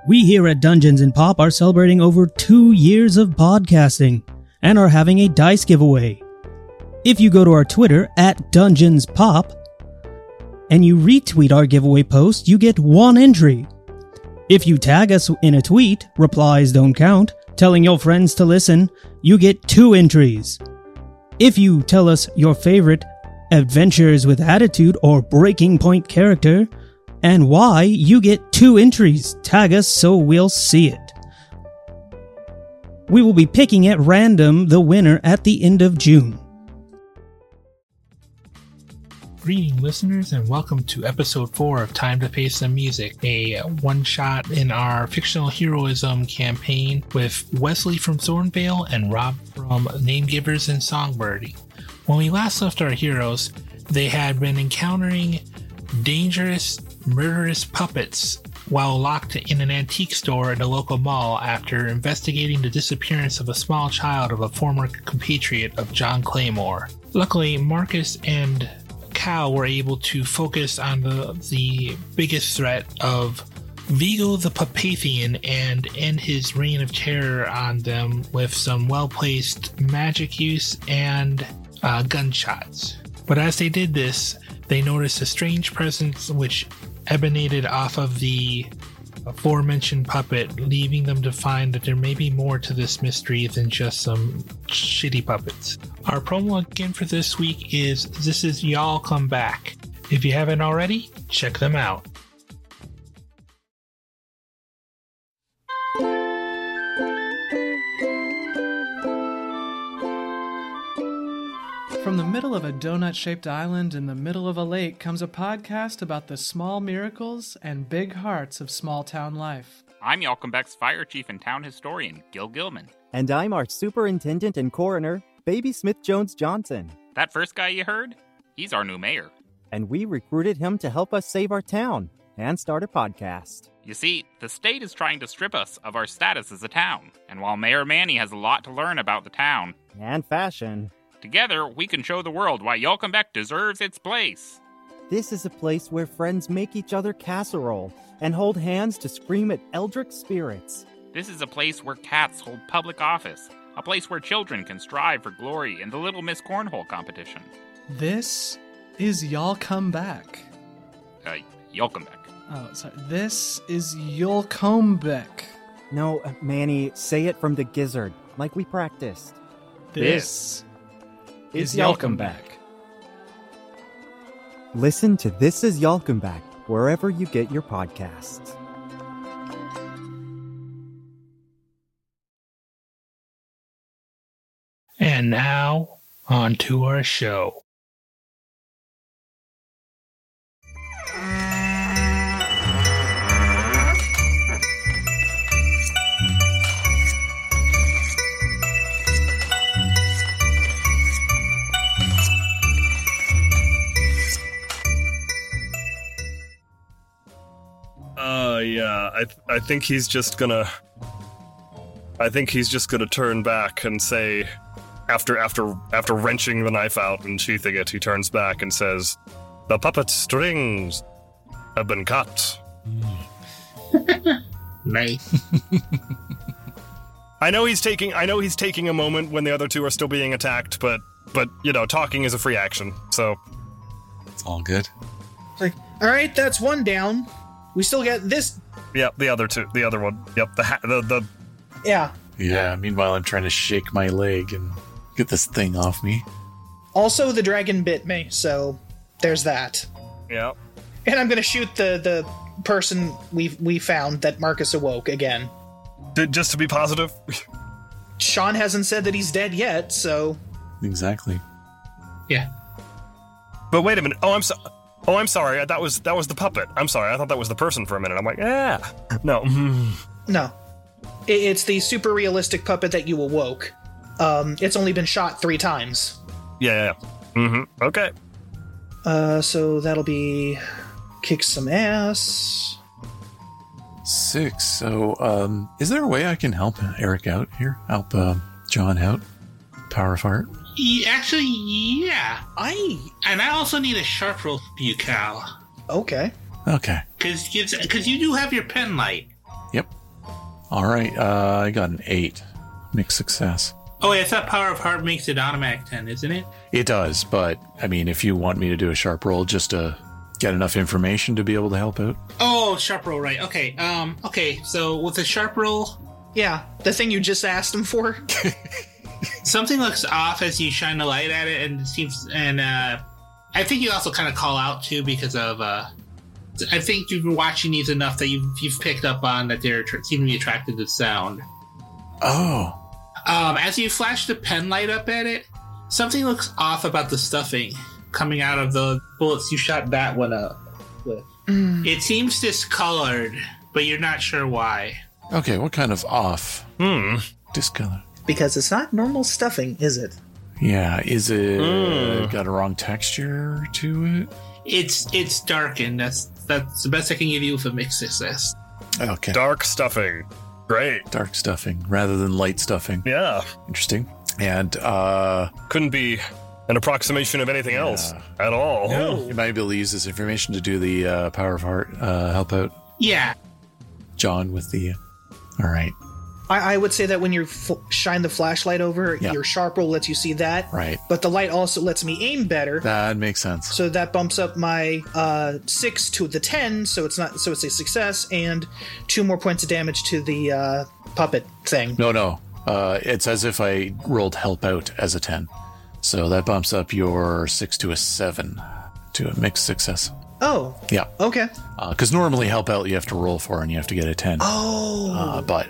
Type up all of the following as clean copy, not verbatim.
We here at Dungeons & Pop are celebrating over 2 years of podcasting and are having a dice giveaway. If you go to our Twitter at DungeonsPop and you retweet our giveaway post, you get 1 entry. If you tag us in a tweet, replies don't count, telling your friends to listen, you get 2 entries. If you tell us your favorite Adventures with Attitude or Breaking Point character and why, you get 2 entries. Tag us so we'll see it. We will be picking at random the winner at the end of June. Greetings, listeners, and welcome to episode 4 of Time to Face Some Music, a one-shot in our fictional heroism campaign with Wesley from Thornvale and Rob from Name Givers and Songbirdie. When we last left our heroes, they had been encountering dangerous, murderous puppets while locked in an antique store in a local mall after investigating the disappearance of a small child of a former compatriot of John Claymore. Luckily, Marcus and Cal were able to focus on the biggest threat of Vigo the Pupathian and end his reign of terror on them with some well-placed magic use and gunshots. But as they did this, they noticed a strange presence which emanated off of the aforementioned puppet, leaving them to find that there may be more to this mystery than just some shitty puppets. Our promo again for this week is This Is Y'all Come Back. If you haven't already, check them out. From the middle of a donut-shaped island in the middle of a lake comes a podcast about the small miracles and big hearts of small-town life. I'm Yalcombeck's fire chief and town historian, Gil Gilman. And I'm our superintendent and coroner, Baby Smith Jones Johnson. That first guy you heard? He's our new mayor. And we recruited him to help us save our town and start a podcast. You see, the state is trying to strip us of our status as a town. And while Mayor Manny has a lot to learn about the town and fashion, together, we can show the world why Yalcombeck deserves its place. This is a place where friends make each other casserole and hold hands to scream at eldritch spirits. This is a place where cats hold public office, a place where children can strive for glory in the Little Miss Cornhole competition. This is Y'all Come Back. Yalcombeck. Oh, sorry. This is Yalcombeck. No, Manny, say it from the gizzard, like we practiced. This is Yalcombeck. Listen to This Is Yalcombeck wherever you get your podcasts. And now, on to our show. I think he's just gonna turn back and say, after wrenching the knife out and sheathing it, he turns back and says, "The puppet strings have been cut." Nice. I know he's taking a moment when the other two are still being attacked, but talking is a free action, so it's all good. It's like, all right, that's one down. We still get this. Yep, the other one. Yep, the Yeah. Yeah, meanwhile I'm trying to shake my leg and get this thing off me. Also, the dragon bit me, so there's that. Yep. And I'm gonna shoot the person we found that Marcus awoke again. Just to be positive? Sean hasn't said that he's dead yet, so... Exactly. Yeah. But wait a minute. Oh, I'm sorry. That was the puppet. I'm sorry. I thought that was the person for a minute. I'm like, no. No. It's the super realistic puppet that you awoke. It's only been shot 3 times. Yeah. Mm-hmm. Okay. So that'll be kick some ass. 6. So, is there a way I can help Eric out here? Help John out? Power fart? Actually, yeah. I also need a sharp roll for you, Cal. Okay. Okay. Because you do have your pen light. Yep. All right. I got an 8. Mixed success. Oh, wait, I thought Power of Heart makes it automatic 10, isn't it? It does, but I mean, if you want me to do a sharp roll just to get enough information to be able to help out. Oh, sharp roll, right. Okay. Okay, so with the sharp roll, Yeah, the thing you just asked him for. something looks off as you shine the light at it, and it seems, and I think you also kind of call out too because of I think you've been watching these enough that you've picked up on that they're seem to be attracted to sound. Oh. As you flash the pen light up at it, something looks off about the stuffing coming out of the bullets you shot that one up with. It seems discolored, but you're not sure why. Okay, what kind of off? Discolor. Because it's not normal stuffing, is it? Yeah, is it got a wrong texture to it? It's darkened. That's the best I can give you with a mixed success. Okay. Dark stuffing. Great. Dark stuffing rather than light stuffing. Yeah. Interesting. And couldn't be an approximation of anything else at all. you might be able to use this information to do the Power of Heart help out Yeah. John with the... All right. I would say that when you shine the flashlight over, Yeah. your sharp roll lets you see that. Right. But the light also lets me aim better. That makes sense. So that bumps up my 6 to the 10, so it's a success, and 2 more points of damage to the puppet thing. No. It's as if I rolled help out as a 10. So that bumps up your 6 to a 7 to a mixed success. Oh. Yeah. Okay. Because normally help out you have to roll for and you have to get a 10. Oh. But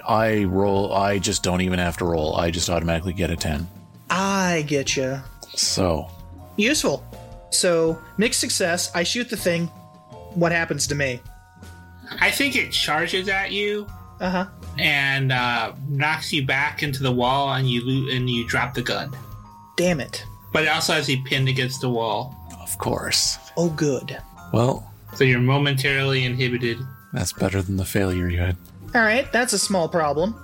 I just don't even have to roll. I just automatically get a 10. I get you. So. Useful. So, mixed success, I shoot the thing. What happens to me? I think it charges at you Uh-huh. and knocks you back into the wall, and you drop the gun. Damn it. But it also has you pinned against the wall. Of course. Oh, good. Well, So you're momentarily inhibited. that's better than the failure you had. All right, that's a small problem.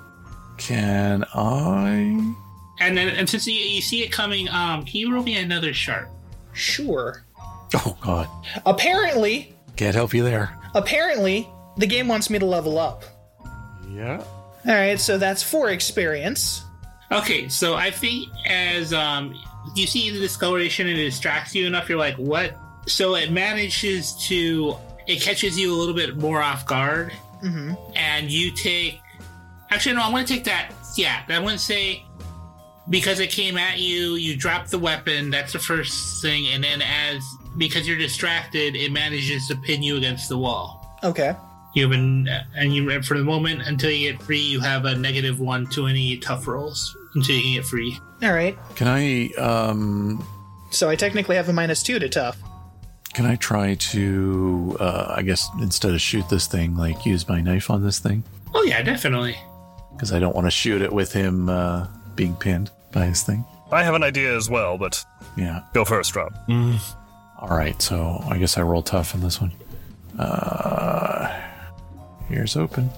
Can I? And since you see it coming, can you roll me another sharp? Sure. Oh, God. Apparently, Can't help you there. the game wants me to level up. Yeah. All right, so that's 4 experience. Okay, so I think as you see the discoloration and it distracts you enough, you're like, what? So it catches you a little bit more off guard. Mm-hmm. And you take... Actually, no, I want to take that. Yeah, I want to say, because it came at you, you drop the weapon. That's the first thing. And then because you're distracted, it manages to pin you against the wall. Okay. For the moment, until you get free, you have a -1 to any tough rolls until you can get free. All right. Can I, So I technically have a -2 to tough. Can I try to, I guess, instead of shoot this thing, like, use my knife on this thing? Oh, yeah, definitely. Because I don't want to shoot it with him being pinned by his thing. I have an idea as well, but Yeah. go first, Rob. All right, so I guess I roll tough in this one. Here's open.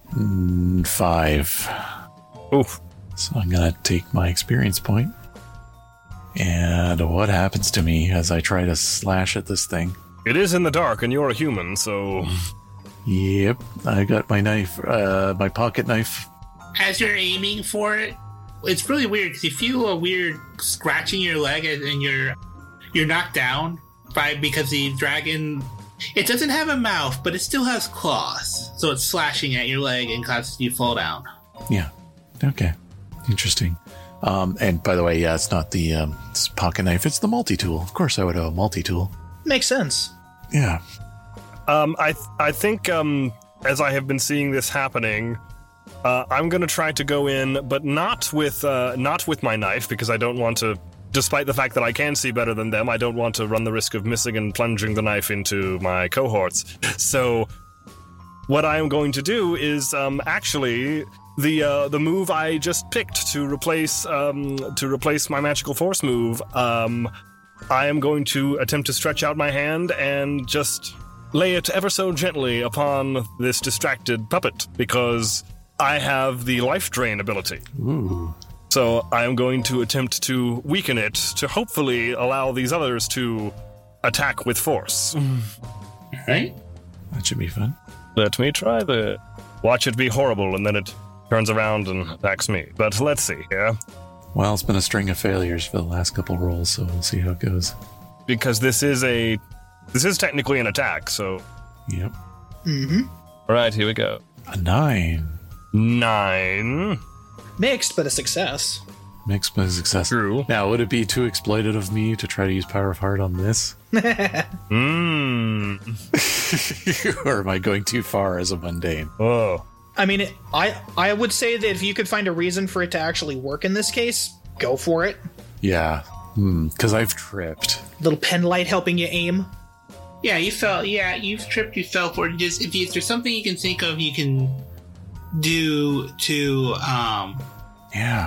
5. Oof. So I'm going to take my experience point. And what happens to me as I try to slash at this thing? It is in the dark, and you're a human, so... Yep, I got my knife, my pocket knife. As you're aiming for it, it's really weird because you feel a weird scratching your leg and you're knocked down because the dragon... It doesn't have a mouth, but it still has claws. So it's slashing at your leg and causes you to fall down. Yeah, okay, interesting. And by the way, yeah, it's not the pocket knife, it's the multi-tool. Of course I would have a multi-tool. Makes sense. Yeah. I think, as I have been seeing this happening, I'm going to try to go in, but not with my knife, because I don't want to, despite the fact that I can see better than them, I don't want to run the risk of missing and plunging the knife into my cohorts. So what I am going to do is, actually... The move I just picked to replace my magical force move, I am going to attempt to stretch out my hand and just lay it ever so gently upon this distracted puppet, because I have the life drain ability. Ooh. So I am going to attempt to weaken it to hopefully allow these others to attack with force. Right? That should be fun. Let me try that. watch it be horrible, and then it turns around and attacks me. But let's see here. Well, it's been a string of failures for the last couple rolls, so we'll see how it goes. Because this is technically an attack, so... Yep. Mm-hmm. All right, here we go. A 9. 9. Mixed, but a success. Mixed by success. True. Now, would it be too exploited of me to try to use Power of Heart on this? Or am I going too far as a mundane? Oh. I mean, I would say that if you could find a reason for it to actually work in this case, go for it. Yeah. Because I've tripped. Little pen light helping you aim. Yeah, you've tripped, you fell for it. Just if there's something you can think of, you can do to Yeah.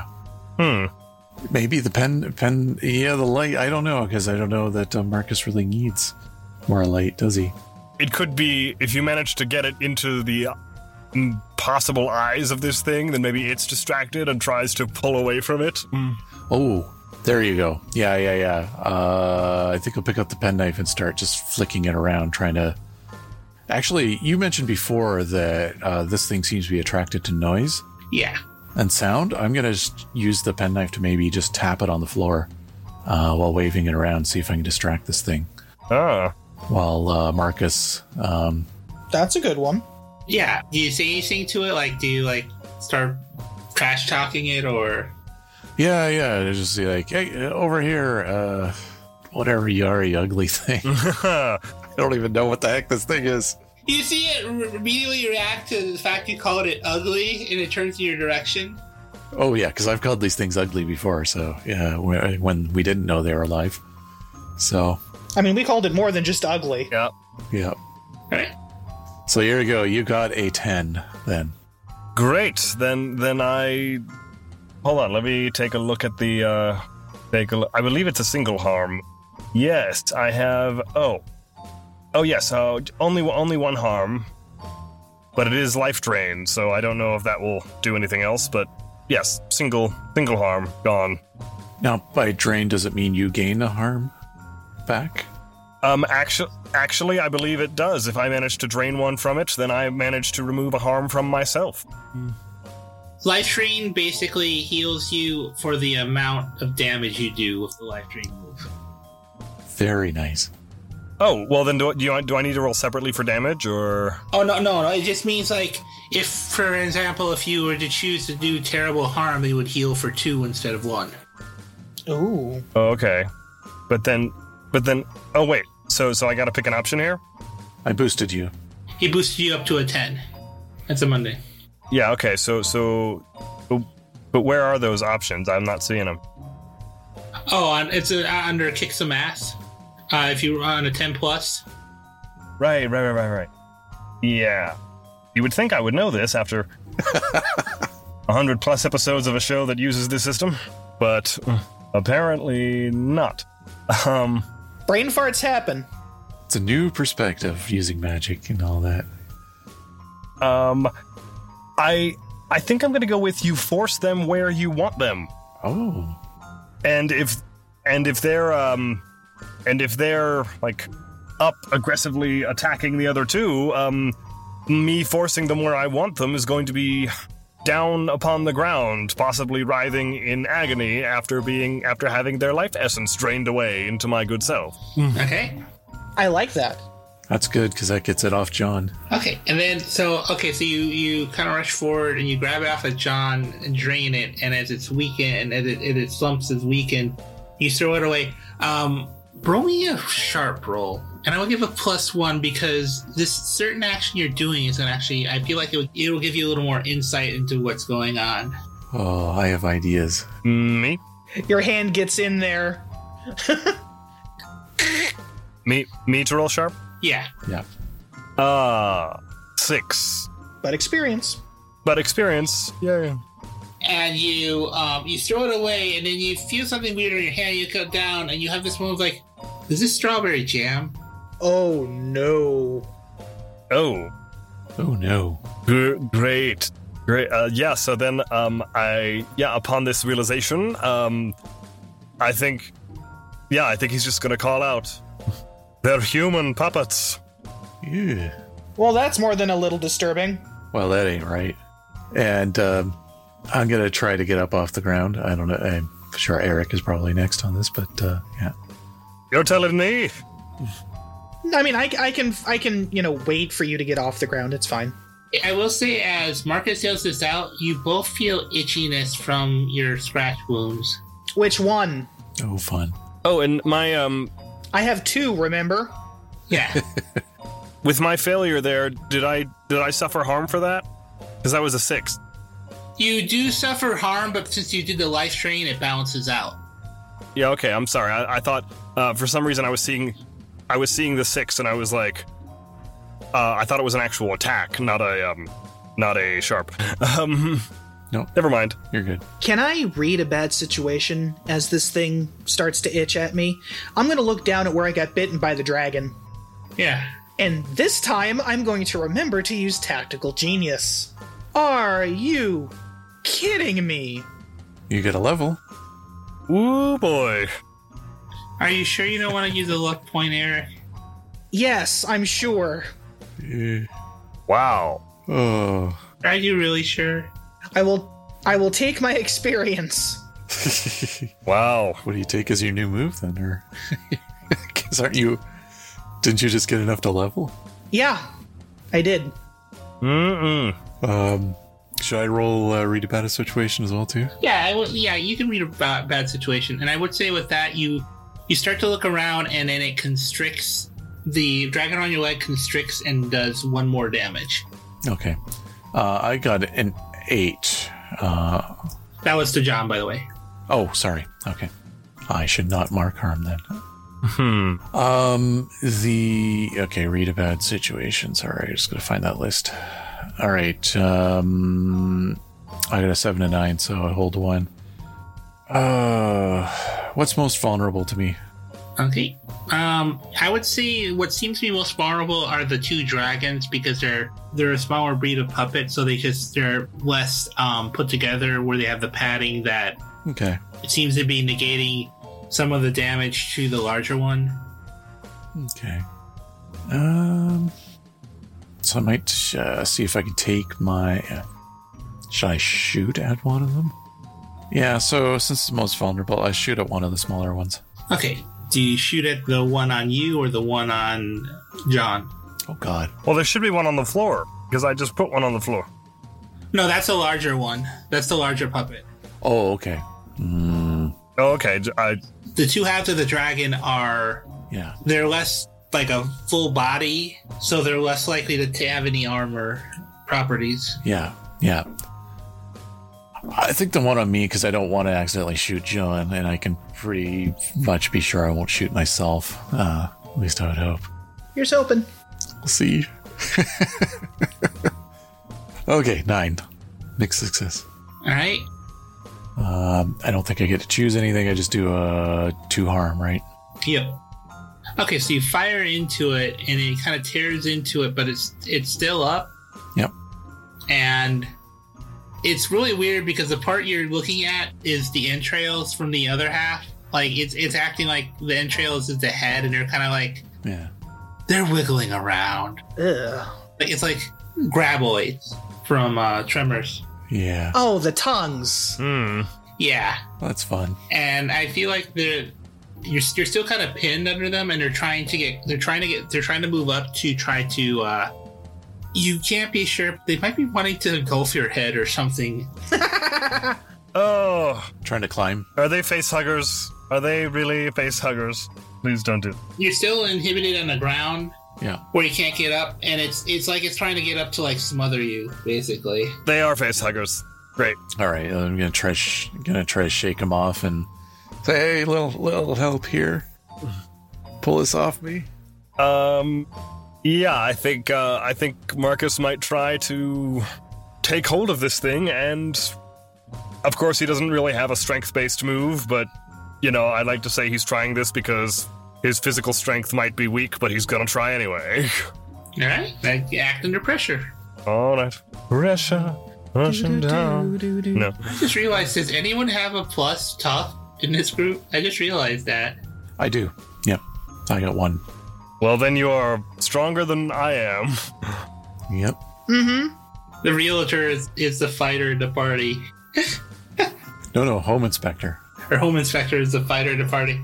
Maybe the pen. Yeah, the light. I don't know, because I don't know that Marcus really needs more light, does he? It could be, if you manage to get it into the possible eyes of this thing, then maybe it's distracted and tries to pull away from it. Oh, there you go. Yeah. I think I'll pick up the penknife and start just flicking it around, trying to... Actually, you mentioned before that this thing seems to be attracted to noise. Yeah. And sound. I'm going to just use the penknife to maybe just tap it on the floor while waving it around, see if I can distract this thing. Ah. While Marcus... That's a good one. Yeah. Do you say anything to it? Like, do you, like, start trash talking it, or... Yeah. Just say, like, hey, over here, whatever you are, you ugly thing. I don't even know what the heck this thing is. You see it immediately react to the fact you called it ugly, and it turns in your direction. Oh, yeah, because I've called these things ugly before, so, yeah, when we didn't know they were alive. So... I mean, we called it more than just ugly. Yep. All right. So here you go. You got a 10, then. Great. Then I... Hold on, let me take a look at the... I believe it's a single harm. Yes, I have... Oh, yes, only one harm. But it is life drain, so I don't know if that will do anything else, but yes, single harm, gone. Now, by drain, does it mean you gain a harm back? Actually, I believe it does. If I manage to drain one from it, then I manage to remove a harm from myself. Life Drain basically heals you for the amount of damage you do with the Life Drain move. Very nice. Oh, well then do I need to roll separately for damage, or... Oh, no. It just means, like, if, for example, if you were to choose to do terrible harm, it would heal for 2 instead of 1. Ooh. Oh, okay. But then... Oh, wait. So I gotta pick an option here? I boosted you. He boosted you up to a 10. That's a Monday. Yeah, okay, but where are those options? I'm not seeing them. Oh, it's under Kick Some Ass. If you're on a 10 plus. Right. Yeah. You would think I would know this after 100 plus episodes of a show that uses this system, but apparently not. Brain farts happen. It's a new perspective using magic and all that. I think I'm gonna go with you force them where you want them. Oh. And if they're like up aggressively attacking the other two, me forcing them where I want them is going to be down upon the ground, possibly writhing in agony after having their life essence drained away into my good self. Okay. I like that. That's good, because that gets it off John. Okay, and then, so you kind of rush forward and you grab it off of John and drain it, and as it's weakened, and as its slumps is weakened, you throw it away. Roll me a sharp roll, and I will give a +1 because this certain action you're doing is going to actually, I feel like it'll give you a little more insight into what's going on. Oh, I have ideas. Me? Your hand gets in there. Me to roll sharp? Yeah. 6. But experience. Yeah. And you throw it away, and then you feel something weird in your hand. You cut down, and you have this moment like, is this strawberry jam? Oh no. Oh no. Great. Yeah. So then, upon this realization, I think he's just gonna call out, "They're human puppets." Yeah. Well, that's more than a little disturbing. Well, that ain't right. And I'm going to try to get up off the ground. I don't know. I'm sure Eric is probably next on this, but yeah. You're telling me? I mean, I can wait for you to get off the ground. It's fine. I will say, as Marcus yells this out, you both feel itchiness from your scratch wounds. Which one? Oh, fun. Oh, and my I have 2. Remember? Yeah. with my failure there, did I suffer harm for that? Because that was a 6. You do suffer harm, but since you did the life strain, it balances out. Yeah. Okay. I'm sorry. I thought for some reason I was seeing the 6, and I was like, I thought it was an actual attack, not a sharp. No, never mind. You're good. Can I read a bad situation as this thing starts to itch at me? I'm going to look down at where I got bitten by the dragon. Yeah. And this time, I'm going to remember to use Tactical Genius. Are you kidding me? You get a level. Ooh, boy. Are you sure you don't want to use a luck point, Eric? Yes, I'm sure. Wow. Oh. Are you really sure? I will take my experience. Wow. What do you take as your new move then? Or because didn't you just get enough to level? Yeah, I did. Should I roll read a bad situation as well too? Yeah, you can read a bad situation. And I would say with that, you start to look around and then it constricts. The dragon on your leg constricts and does 1 more damage. Okay. I got an 8. That was to John, by the way. Oh, sorry. Okay. I should not mark harm then. Okay, read a bad situation. Sorry, I'm just gonna find that list. All right. I got a 7 and 9, so I hold 1. What's most vulnerable to me? Okay. I would say what seems to be most vulnerable are the 2 dragons because they're a smaller breed of puppet, so they're less put together where they have the padding that Okay. It seems to be negating some of the damage to the larger one. Okay. So I might see if I can take my... should I shoot at one of them? Yeah, so since it's most vulnerable, I shoot at one of the smaller ones. Okay. Do you shoot at the one on you or the one on John? Oh, God. Well, there should be one on the floor, because I just put one on the floor. No, that's a larger one. That's the larger puppet. Oh, okay. Oh, okay. The 2 halves of the dragon are... Yeah. They're less like a full body, so they're less likely to have any armor properties. Yeah. I think the one on me, because I don't want to accidentally shoot John, and I can pretty much be sure I won't shoot myself. At least I would hope. Here's hoping. We'll see. Okay, 9. Mixed success. All right. I don't think I get to choose anything. I just do 2 harm, right? Yep. Okay, so you fire into it, and it kind of tears into it, but it's still up. Yep. And it's really weird because the part you're looking at is the entrails from the other half. Like it's acting like the entrails is the head, and they're kind of like they're wiggling around. Ugh. It's like graboids from Tremors. Yeah. Oh, the tongues. Yeah. That's fun. And I feel like you're still kind of pinned under them, and they're trying to move up to try to. You can't be sure. They might be wanting to engulf your head or something. Oh. Trying to climb. Are they face huggers? Are they really face huggers? Please don't do it. You're still inhibited on the ground. Yeah. Where you can't get up, and it's like it's trying to get up to like smother you, basically. They are face huggers. Great. All right, I'm gonna try to shake him off and say, "Hey, little help here. Pull this off me." Yeah, I think Marcus might try to take hold of this thing, and of course he doesn't really have a strength-based move, but I'd like to say he's trying this because his physical strength might be weak, but he's gonna try anyway. All right, act under pressure. All right, pressure, pushing down. No. I just realized, does anyone have a plus tough in this group? I just realized that. I do. Yep, I got 1. Well, then you are stronger than I am. Yep. The realtor is the fighter in the party. No, home inspector. Or home inspector is the fighter in the party.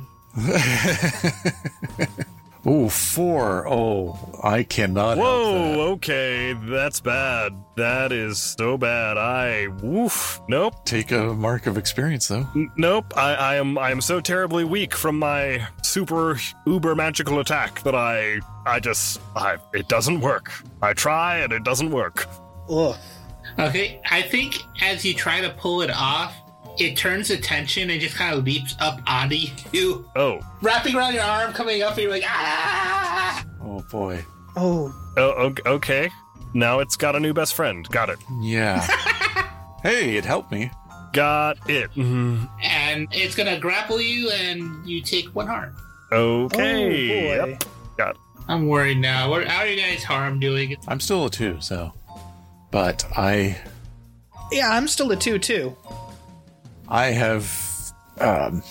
Ooh, 4. Oh, I cannot help Whoa, that. okay, that's bad. That is so bad. Nope. Take a mark of experience, though. Nope. I am so terribly weak from my super uber magical attack that it doesn't work. I try and it doesn't work. Ugh. Okay, I think as you try to pull it off, it turns attention and just kind of leaps up onto you. Oh. Wrapping around your arm, coming up, and you're like, ah! Oh, boy. Oh. Oh, okay. Now it's got a new best friend. Got it. Yeah. Hey, it helped me. Got it. Mhm. And it's gonna grapple you, and you take 1 harm. Okay. Oh, boy. Yep. Got it. I'm worried now. How are you guys harm doing? I'm still a 2, so. But Yeah, I'm still a 2 too. I have, I'll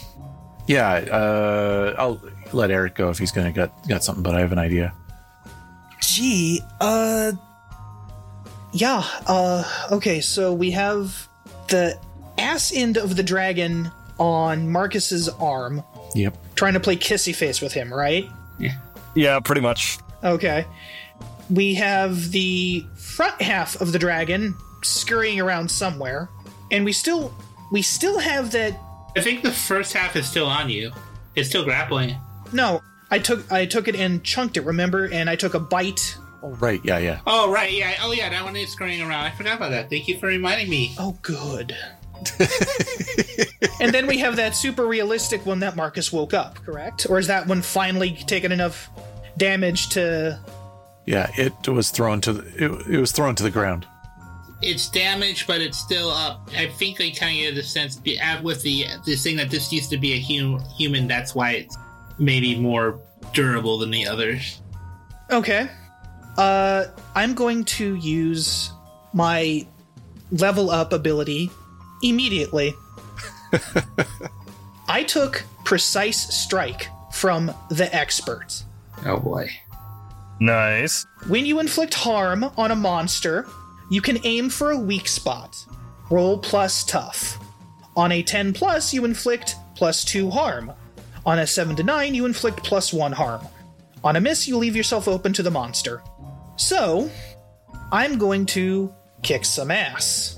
let Eric go if he's got something, but I have an idea. Gee, okay, so we have the ass end of the dragon on Marcus's arm, Yep. trying to play kissy face with him, right? Yeah, pretty much. Okay. We have the front half of the dragon scurrying around somewhere, and we still have that. I think the first half is still on you. It's still grappling. No, I took it and chunked it, remember? And I took a bite. Oh, right. Yeah. Oh, right, yeah. Oh, yeah, that one is scurrying around. I forgot about that. Thank you for reminding me. Oh, good. And then we have that super realistic one that Marcus woke up, correct? Or is that one finally taken enough damage to... Yeah, it was thrown to the ground. It's damaged, but it's still up. I think they kind of get the sense with this thing that this used to be a human. That's why it's maybe more durable than the others. Okay. I'm going to use my level up ability immediately. I took Precise Strike from the expert. Oh boy. Nice. When you inflict harm on a monster, you can aim for a weak spot. Roll plus tough. On a 10 plus, you inflict plus 2 harm. On a 7 to 9, you inflict plus 1 harm. On a miss, you leave yourself open to the monster. So, I'm going to kick some ass.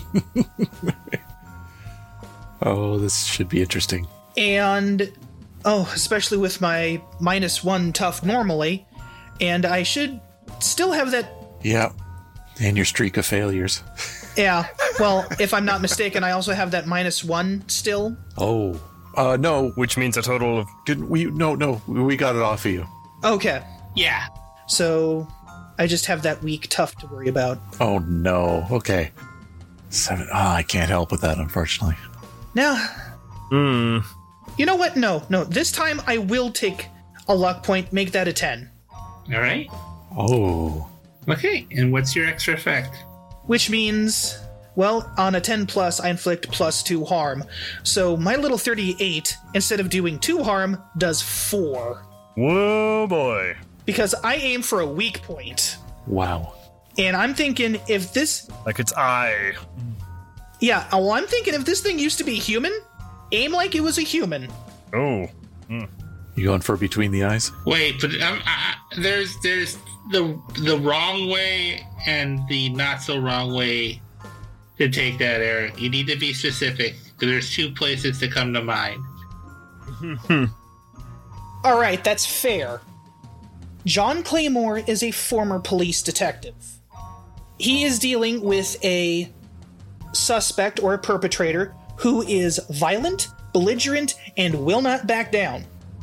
Oh, this should be interesting. And, especially with my -1 tough normally, and I should still have that... Yeah. And your streak of failures. Yeah, well, if I'm not mistaken, I also have that -1 still. Oh. No. Which means a total of... No, we got it off of you. Okay. Yeah. So, I just have that weak tough to worry about. Oh, no. Okay. 7. I can't help with that, unfortunately. Now, you know what? No. This time I will take a luck point, make that a 10. All right. Oh. Okay, and what's your extra effect? Which means, well, on a 10 plus, I inflict plus 2 harm. So my little 38, instead of doing 2 harm, does 4. Whoa, boy. Because I aim for a weak point. Wow. And I'm thinking if this... Like it's I. Yeah, well, I'm thinking if this thing used to be human, aim like it was a human. Oh. You going for between the eyes? Wait, but there's the wrong way and the not so wrong way to take that, Eric. You need to be specific. There's 2 places to come to mind. All right, that's fair. John Claymore is a former police detective. He is dealing with a suspect or a perpetrator who is violent, belligerent, and will not back down.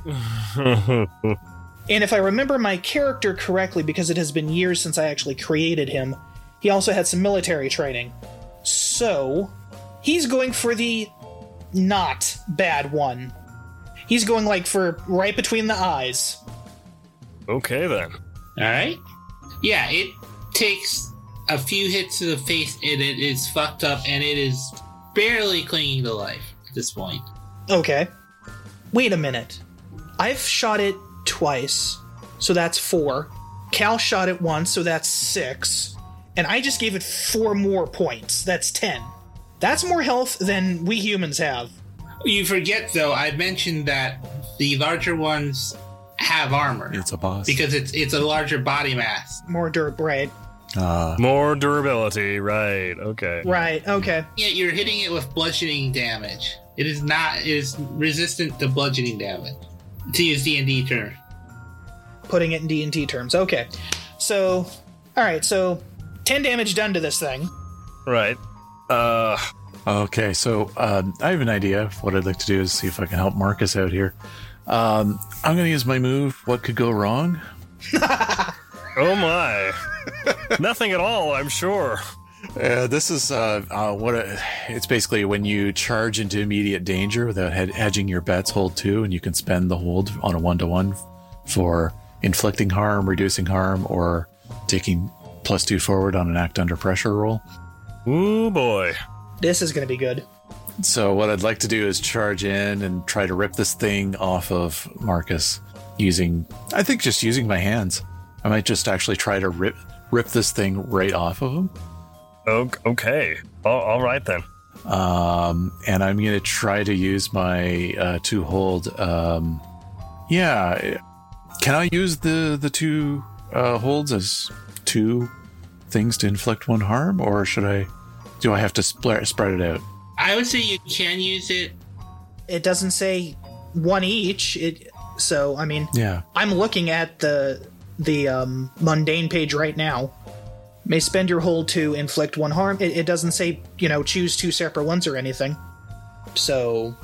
And if I remember my character correctly, because it has been years since I actually created him, he also had some military training. So, he's going for the not bad one. He's going like for right between the eyes. Okay, then. All right. Yeah, it takes a few hits to the face and it is fucked up and it is barely clinging to life at this point. Okay. Wait a minute. I've shot it twice, so that's 4. Cal shot it once, so that's 6. and I just gave it 4 more points. That's 10. That's more health than we humans have. You forget, though, I mentioned that the larger ones have armor. It's a boss. Because it's a larger body mass. More durable, right? More durability, right, okay. Right, okay. Yeah, you're hitting it with bludgeoning damage. It is resistant to bludgeoning damage. To use D&D terms. Putting it in D&D terms, okay. So, alright, so 10 damage done to this thing. Right. Okay, so I have an idea. What I'd like to do is see if I can help Marcus out here. I'm going to use my move, What Could Go Wrong? Oh my. Nothing at all, I'm sure. This is it's basically when you charge into immediate danger without hedging your bets, hold 2, and you can spend the hold on a 1-to-1 for inflicting harm, reducing harm, or taking +2 forward on an act under pressure roll. Ooh boy. This is going to be good. So what I'd like to do is charge in and try to rip this thing off of Marcus using my hands. I might just actually try to rip this thing right off of him. Okay. All right then. And I'm going to try to use my 2 hold. Yeah. Can I use the 2 holds as 2 things to inflict 1 harm, or do I have to spread it out? I would say you can use it. It doesn't say 1 each. So, I mean, yeah. I'm looking at the mundane page right now. May spend your hold to inflict 1 harm. It doesn't say, choose 2 separate ones or anything. So.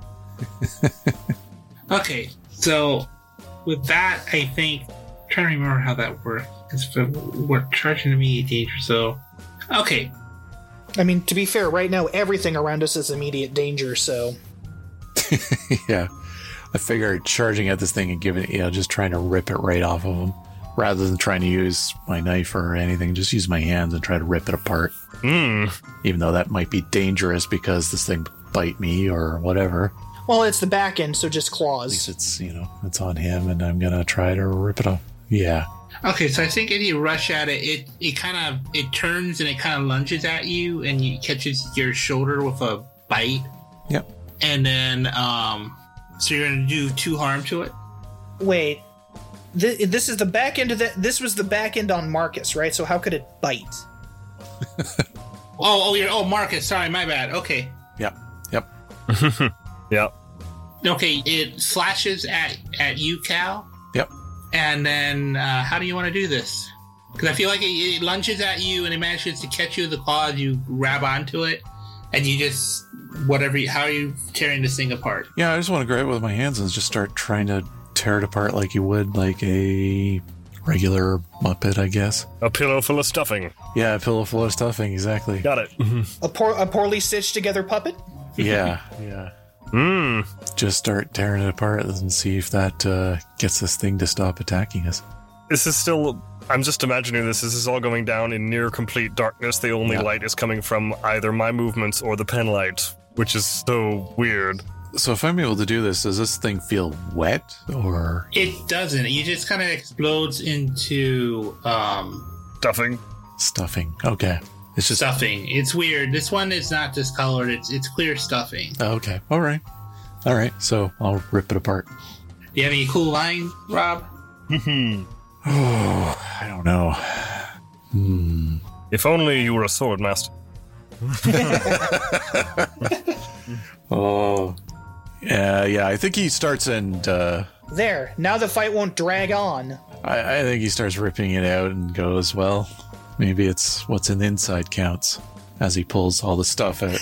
Okay, so with that, I think, I'm trying to remember how that works. We're charging immediate danger, so. Okay. I mean, to be fair, right now, everything around us is immediate danger, so. Yeah. I figured charging at this thing and just trying to rip it right off of him. Rather than trying to use my knife or anything, just use my hands and try to rip it apart. Even though that might be dangerous because this thing bite me or whatever. Well, it's the back end, so just claws. At least it's, it's on him, and I'm going to try to rip it off. Yeah. Okay, so I think if you rush at it, it turns and it kind of lunges at you, and it catches your shoulder with a bite. Yep. And then, so you're going to do 2 harm to it? Wait. This is the back end of this was the back end on Marcus, right? So how could it bite? Marcus, sorry, my bad. Okay. Yep. Yep. Okay, it slashes at you, Cal. Yep. And then, how do you want to do this? Because I feel like it lunges at you and it manages to catch you with the claws. You grab onto it, and you just how are you tearing this thing apart? Yeah, I just want to grab it with my hands and just start trying to tear it apart like you would like a regular Muppet, I guess. A pillow full of stuffing. Yeah, a pillow full of stuffing, exactly. Got it. A poorly stitched together puppet? Yeah. Just start tearing it apart and see if that gets this thing to stop attacking us. This is still... I'm just imagining this is all going down in near complete darkness. The only light is coming from either my movements or the pen light, which is so weird. So if I'm able to do this, does this thing feel wet, or...? It doesn't. It just kind of explodes into... Stuffing. Okay. It's just... Stuffing. It's weird. This one is not discolored. It's clear stuffing. Okay. All right. So I'll rip it apart. Do you have any cool line, Rob? Oh, I don't know. If only you were a sword master. Oh... Yeah, I think he starts and... There, now the fight won't drag on. I think he starts ripping it out and goes, well, maybe it's what's in the inside counts, as he pulls all the stuff out.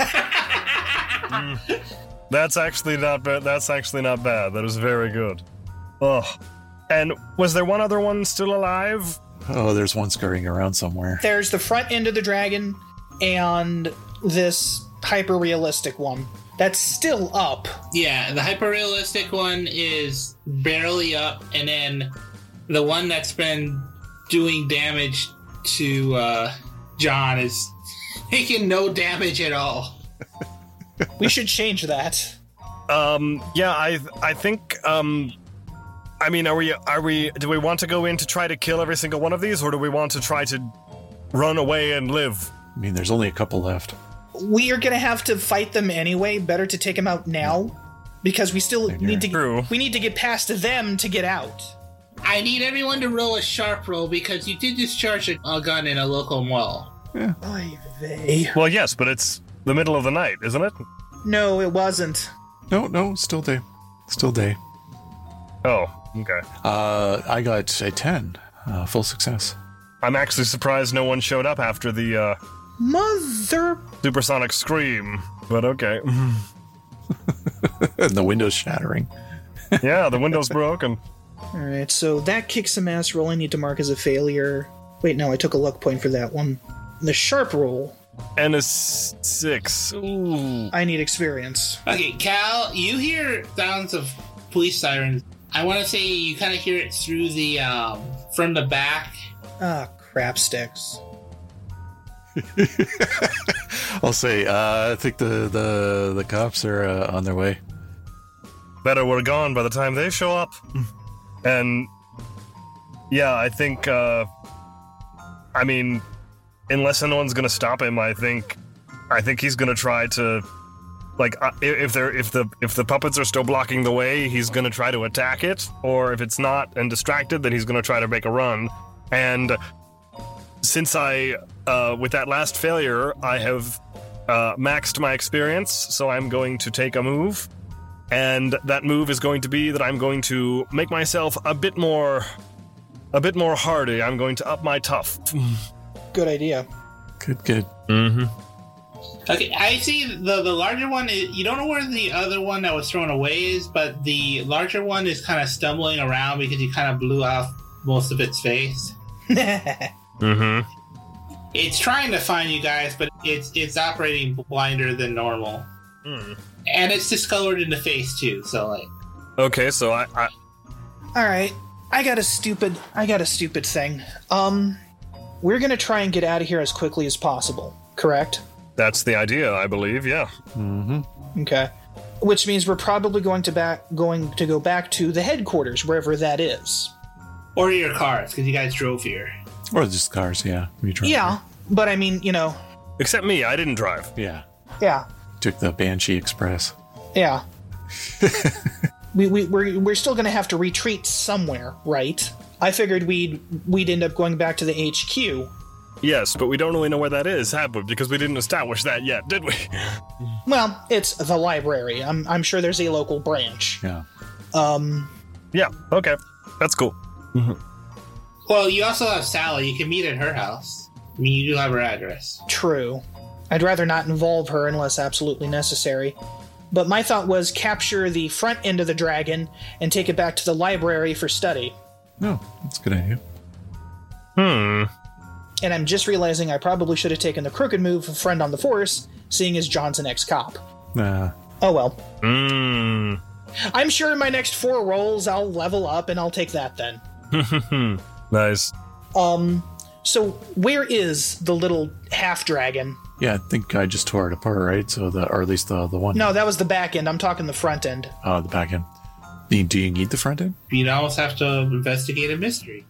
That's actually not bad. That is very good. Oh. And was there one other one still alive? Oh, there's one scurrying around somewhere. There's the front end of the dragon and this hyper-realistic one. That's still up. Yeah, the hyper-realistic one is barely up, and then the one that's been doing damage to John is taking no damage at all. We should change that. Yeah, I think, I mean, do we want to go in to try to kill every single one of these, or do we want to try to run away and live. I mean, there's only a couple left. We are going to have to fight them anyway. Better to take them out now, because we still need to. We need to get past them to get out. I need everyone to roll a sharp roll because you did discharge a gun in a local mall. Yeah. Oy vey. Well, yes, but it's the middle of the night, isn't it? No, it wasn't. No, still day. Still day. Oh, okay. I got a 10. Full success. I'm actually surprised no one showed up after the Mother... supersonic scream, but okay. And the window's shattering. Yeah, the window's broken. Alright, so that kicks some ass roll I need to mark as a failure. Wait, no, I took a luck point for that one. The sharp roll. And a 6. Ooh. I need experience. Okay, Cal, you hear sounds of police sirens. I want to say you kind of hear it through the, from the back. Ah, crap sticks. I'll say, I think the cops are on their way. Better we're gone by the time they show up. And yeah, I think, I mean, unless anyone's gonna stop him, I think he's gonna try to, like, if the puppets are still blocking the way, he's gonna try to attack it, or if it's not and distracted, then he's gonna try to make a run. And since I, with that last failure, I have maxed my experience, so I'm going to take a move. And that move is going to be that I'm going to make myself a bit more hardy. I'm going to up my tough. Good idea. Good. Mm-hmm. Okay, I see the larger one. You don't know where the other one that was thrown away is, but the larger one is kind of stumbling around because you kind of blew off most of its face. Mm-hmm. It's trying to find you guys, but it's operating blinder than normal. Mm. And it's discolored in the face too, so like. Okay, so I Alright, I got a stupid thing. We're gonna try and get out of here as quickly as possible, correct? That's the idea, I believe, yeah. Mm-hmm. Okay. Which means we're probably going to go back to the headquarters, wherever that is. Or your cars, because you guys drove here. Or just cars, yeah. Yeah, but I mean, you know. Except me, I didn't drive. Yeah. Yeah. Took the Banshee Express. Yeah. We're still going to have to retreat somewhere, right? I figured we'd end up going back to the HQ. Yes, but we don't really know where that is, have we? Because we didn't establish that yet, did we? Well, it's the library. I'm sure there's a local branch. Yeah. Yeah, okay. That's cool. Mm-hmm. Well, you also have Sally. You can meet at her house. I mean, you do have her address. True. I'd rather not involve her unless absolutely necessary. But my thought was capture the front end of the dragon and take it back to the library for study. No, that's a good idea. And I'm just realizing I probably should have taken the crooked move of Friend on the Force, seeing as John's an ex-cop. Oh well. I'm sure in my next 4 rolls I'll level up and I'll take that then. Nice. So where is the little half-dragon? Yeah, I think I just tore it apart, right? So or at least the one. No, that was the back end. I'm talking the front end. Oh, the back end. Do you need the front end? You'd almost have to investigate a mystery.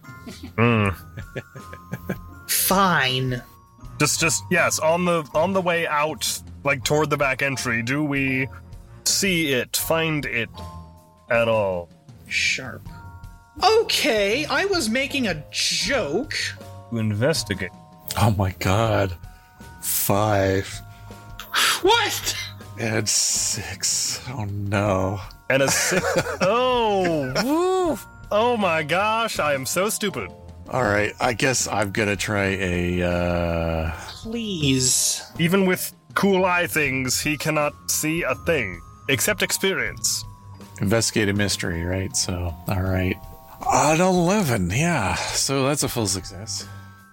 Fine. Just yes, on the way out, like toward the back entry, do we see it, find it at all? Sharp. Okay, I was making a joke. To investigate. Oh my god. 5. What? And 6. Oh no. And a 6. Oh, woo. Oh my gosh, I am so stupid. Alright, I guess I'm gonna try a, Please. Even with cool eye things, he cannot see a thing. Except experience. Investigate a mystery, right? So, alright. An 11, yeah. So that's a full success.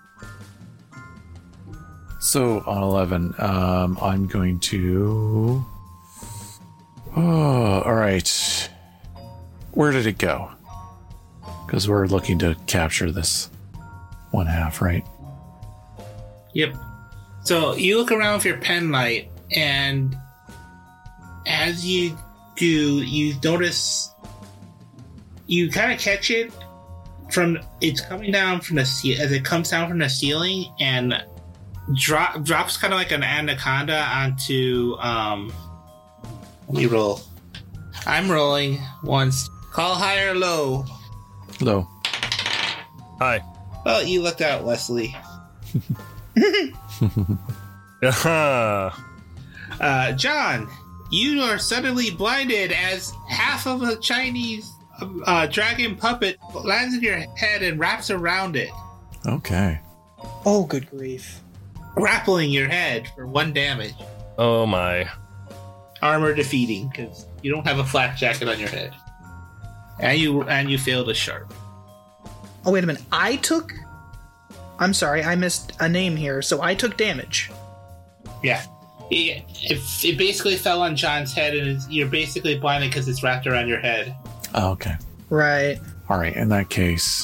So, on 11, I'm going to... Oh, alright. Where did it go? Because we're looking to capture this 1/2, right? Yep. So you look around with your pen light, and as you do, you notice you kind of catch it it's coming down from the as it comes down from the ceiling and drops kind of like an anaconda onto. Let me roll. I'm rolling once. Call high or low. Low. Hi. Well, you looked out, Wesley. John, you are suddenly blinded as half of a Chinese dragon puppet lands in your head and wraps around it. Okay. Oh, good grief. Grappling your head for 1 damage. Oh my. Armor defeating, because you don't have a flak jacket on your head. And you failed a sharp. Oh, wait a minute. I'm sorry, I missed a name here, so I took damage. Yeah. It basically fell on John's head, and you're basically blinded because it's wrapped around your head. Oh, okay. Right. All right. In that case,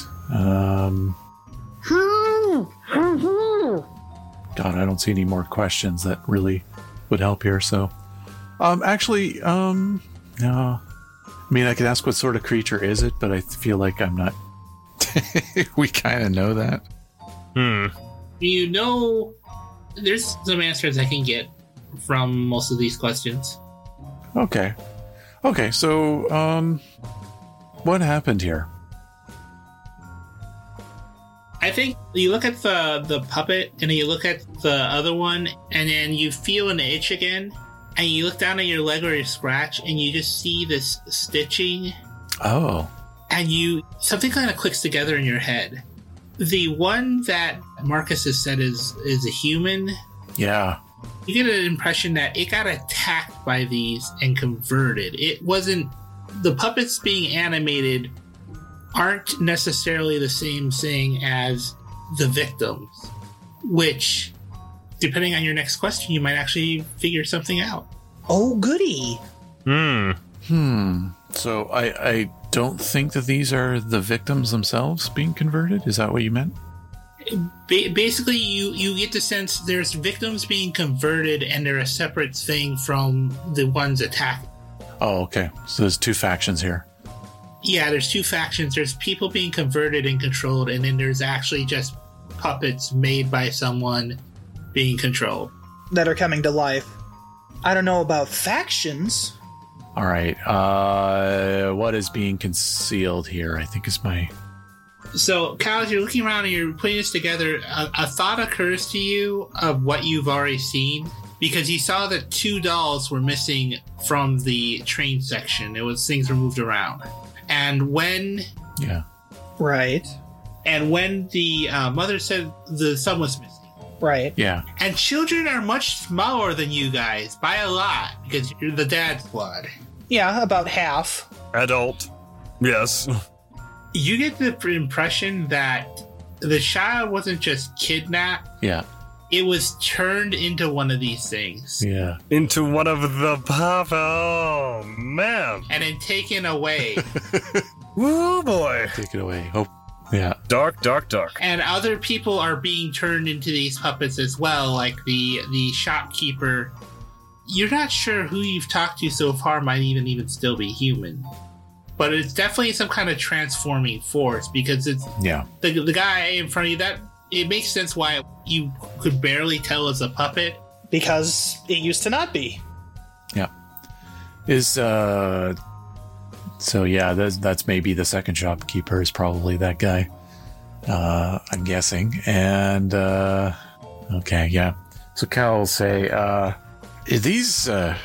God, I don't see any more questions that really would help here. So, no. I mean, I could ask what sort of creature is it, but I feel like I'm not. We kind of know that. You know, there's some answers I can get from most of these questions. Okay. So, what happened here? I think you look at the puppet and you look at the other one, and then you feel an itch again, and you look down at your leg or your scratch, and you just see this stitching. Oh. And something kind of clicks together in your head. The one that Marcus has said is a human. Yeah. You get an impression that it got attacked by these and converted. It wasn't. The puppets being animated aren't necessarily the same thing as the victims, which, depending on your next question, you might actually figure something out. Oh, goody. So I don't think that these are the victims themselves being converted. Is that what you meant? Basically, you get the sense there's victims being converted, and they're a separate thing from the ones attacked. Oh, okay. So there's 2 factions here. Yeah, there's 2 factions. There's people being converted and controlled, and then there's actually just puppets made by someone being controlled. That are coming to life. I don't know about factions. All right. What is being concealed here? I think is my... So, Kyle, as you're looking around and you're putting this together, a thought occurs to you of what you've already seen, because you saw that 2 dolls were missing from the train section. Things were moved around. And when... Yeah. Right. And when the mother said the son was missing. Right. Yeah. And children are much smaller than you guys, by a lot, because you're the dad squad. Yeah, about half. Adult. Yes. You get the impression that the child wasn't just kidnapped. Yeah. It was turned into one of these things. Yeah. Into one of the pop. Oh, man. And then taken away. Woo, boy. Take it away. Oh, yeah. Dark. And other people are being turned into these puppets as well, like the shopkeeper. You're not sure who you've talked to so far might even still be human. But it's definitely some kind of transforming force, because it's the guy in front of you. That it makes sense why you could barely tell as a puppet, because it used to not be. Yeah. So yeah, that's maybe the second shopkeeper is probably that guy. I'm guessing. And okay, yeah. So Cal will say, these I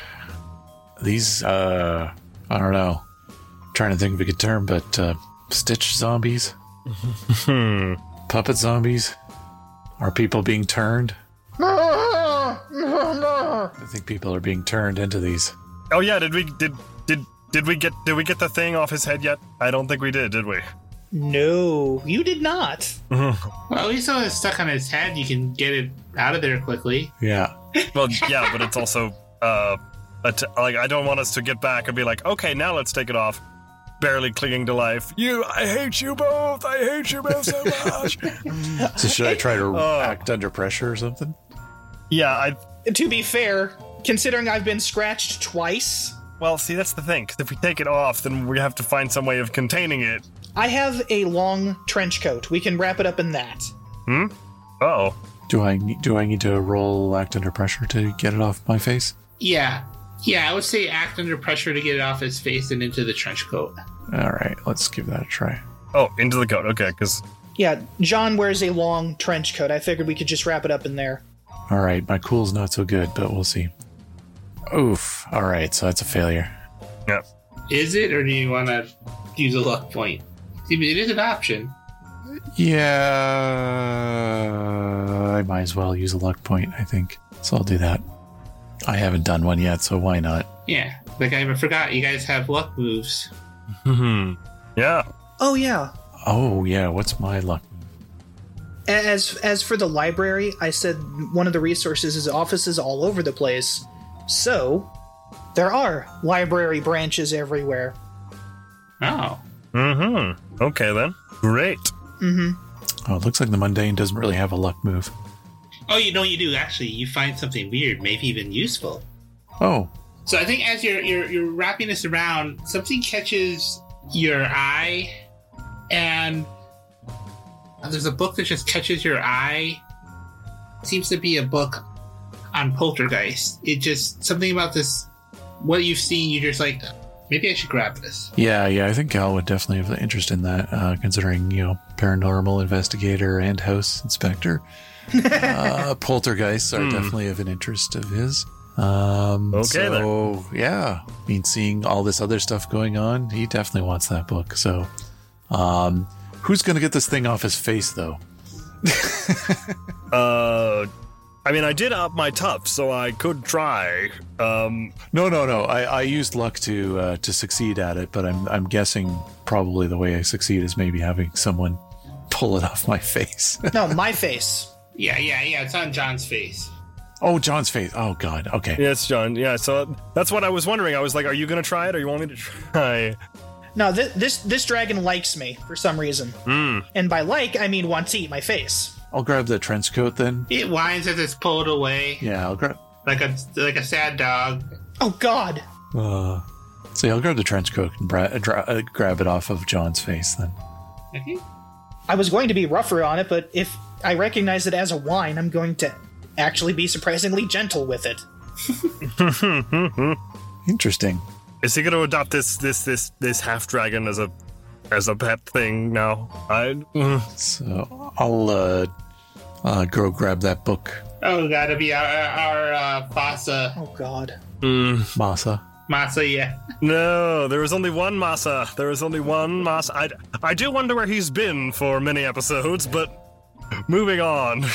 don't know. Trying to think of a good term, but stitch zombies, puppet zombies, are people being turned? I think people are being turned into these. Oh yeah, did we get the thing off his head yet? I don't think we did we? No, you did not. Well, at least though it's stuck on his head, you can get it out of there quickly. Yeah. Well, yeah, but it's also like I don't want us to get back and be like, okay, now let's take it off. Barely clinging to life. I hate you both. I hate you both so much. So should I try to act under pressure or something? Yeah, To be fair, considering I've been scratched twice. Well, see, that's the thing. Because if we take it off, then we have to find some way of containing it. I have a long trench coat. We can wrap it up in that. Oh. Do I need to roll act under pressure to get it off my face? Yeah. Yeah, I would say act under pressure to get it off his face and into the trench coat. All right, let's give that a try. Oh, into the coat. Okay, because... Yeah, John wears a long trench coat. I figured we could just wrap it up in there. All right, my cool's not so good, but we'll see. Oof. All right, so that's a failure. Yeah. Is it, or do you want to use a luck point? See, it is an option. Yeah, I might as well use a luck point, I think. So I'll do that. I haven't done one yet, so why not? Yeah, like I forgot, you guys have luck moves. Yeah. Oh, yeah. Oh, yeah, what's my luck move? As for the library, I said one of the resources is offices all over the place. So, there are library branches everywhere. Oh. Okay, then. Great. Oh, it looks like the mundane doesn't really have a luck move. Oh, you know what you do, actually. You find something weird, maybe even useful. Oh. So I think as you're wrapping this around, something catches your eye, and there's a book that just catches your eye. It seems to be a book on poltergeist. It just, something about this, what you've seen, you're just like, maybe I should grab this. Yeah, I think Cal would definitely have an interest in that, considering, paranormal investigator and house inspector. Poltergeists are definitely of an interest of his. Okay, so, yeah. I mean, seeing all this other stuff going on, he definitely wants that book. So, who's going to get this thing off his face, though? I mean, I did up my tough, so I could try. No. I used luck to succeed at it, but I'm guessing probably the way I succeed is maybe having someone pull it off my face. No, my face. Yeah, it's on John's face. Oh, John's face. Oh, God. Okay. Yeah, it's John. Yeah, so that's what I was wondering. I was like, are you going to try it, or you want me to try? No, this dragon likes me for some reason. And by like, I mean wants to eat my face. I'll grab the trench coat then. It whines as it's pulled away. Yeah, I'll grab... Like a sad dog. Oh, God. So yeah, I'll grab the trench coat and grab it off of John's face then. Okay. I was going to be rougher on it, but if I recognize it as a whine, I'm going to actually be surprisingly gentle with it. Interesting. Is he going to adopt this half dragon as a pet thing now? So I'll go grab that book. Oh, gotta be our Masa. Oh, God. Masa, yeah. No, there was only one Masa. I do wonder where he's been for many episodes, but moving on.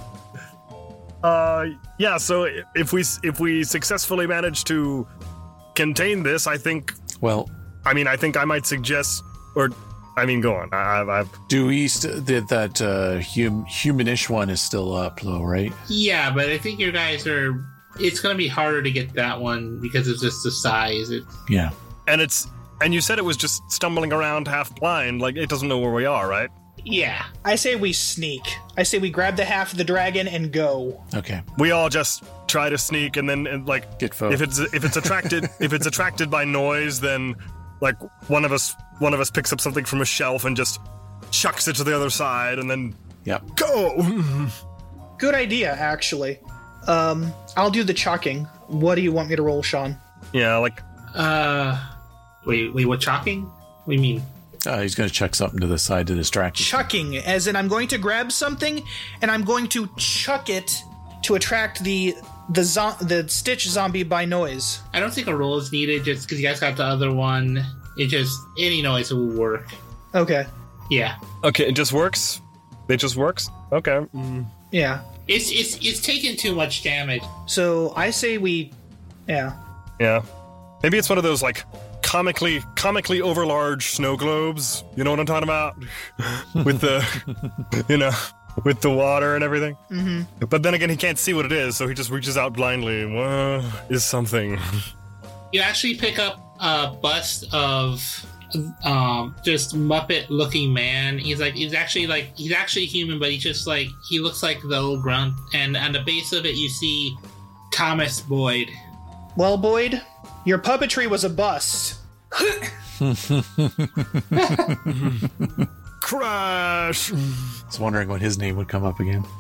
Yeah, so if we successfully manage to contain this, I think... Well... I think I might suggest... Or... go on. Due East, that humanish one is still up, though, right? Yeah, but I think your guys are... It's going to be harder to get that one because of just the size. Yeah. And you said it was just stumbling around half blind, like it doesn't know where we are, right? Yeah. I say we sneak. I say we grab the half of the dragon and go. Okay. We all just try to sneak, and then get focused. If it's attracted by noise, then one of us picks up something from a shelf and just chucks it to the other side, and then go. Good idea, actually. I'll do the chucking. What do you want me to roll, Sean? Yeah, Wait, what chucking? What do you mean? He's going to chuck something to the side to distract you. Chucking, as in I'm going to grab something and I'm going to chuck it to attract the Stitch zombie by noise. I don't think a roll is needed just because you guys got the other one. It just, any noise will work. Okay. Yeah. Okay, it just works? It just works? Okay. Yeah. It's taken too much damage. So I say we... Yeah. Yeah. Maybe it's one of those, comically overlarge snow globes. You know what I'm talking about? With the, with the water and everything. Mm-hmm. But then again, he can't see what it is, so he just reaches out blindly. What is something? You actually pick up a bust of just Muppet-looking man. He's actually human, but he looks like the old grunt. And on the base of it, you see Thomas Boyd. Well, Boyd, your puppetry was a bust. Crash! I was wondering when his name would come up again.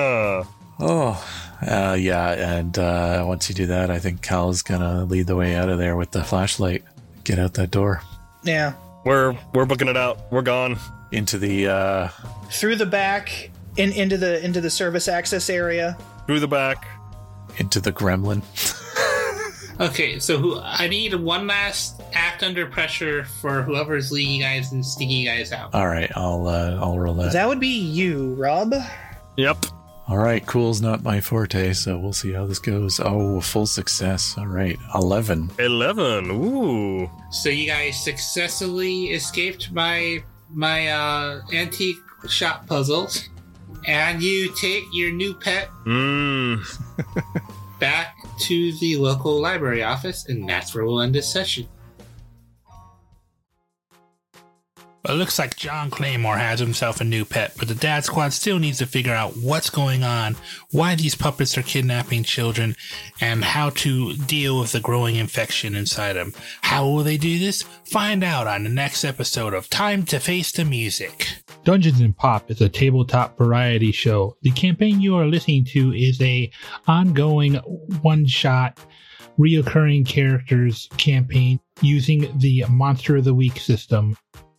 And once you do that, I think Cal's gonna lead the way out of there with the flashlight. Get out that door. Yeah. We're booking it out. We're gone. Into the through the back, into the service access area. Through the back. Into the gremlin. Okay, so I need one last act under pressure for whoever's leading you guys and sneaking you guys out. All right, I'll roll that. That would be you, Rob. Yep. All right, cool's not my forte, so we'll see how this goes. Oh, full success. All right, 11. 11. Ooh. So you guys successfully escaped my antique shop puzzles, and you take your new pet back to the local library office, and that's where we'll end this session. It looks like John Claymore has himself a new pet, but the Dad Squad still needs to figure out what's going on, why these puppets are kidnapping children, and how to deal with the growing infection inside them. How will they do this? Find out on the next episode of Time to Face the Music. Dungeons & Pop is a tabletop variety show. The campaign you are listening to is a ongoing one-shot reoccurring characters campaign using the Monster of the Week system.